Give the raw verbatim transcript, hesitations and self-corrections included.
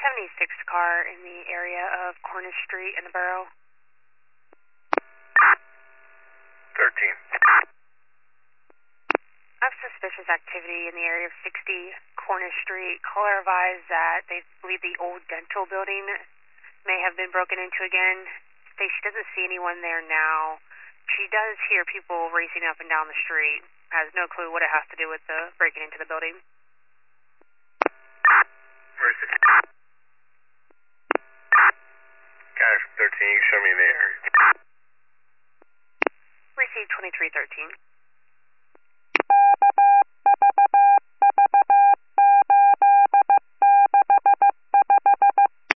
seventy-six car in the area of Cornish Street in the borough. thirteen. I have suspicious activity in the area of sixty Cornish Street. Caller advised that they believe the old dental building may have been broken into again. Say she doesn't see anyone there now. She does hear people racing up and down the street. Has no clue what it has to do with the breaking into the building. Where is it? Guy from thirteen, you can show me the area. Received twenty-three thirteen.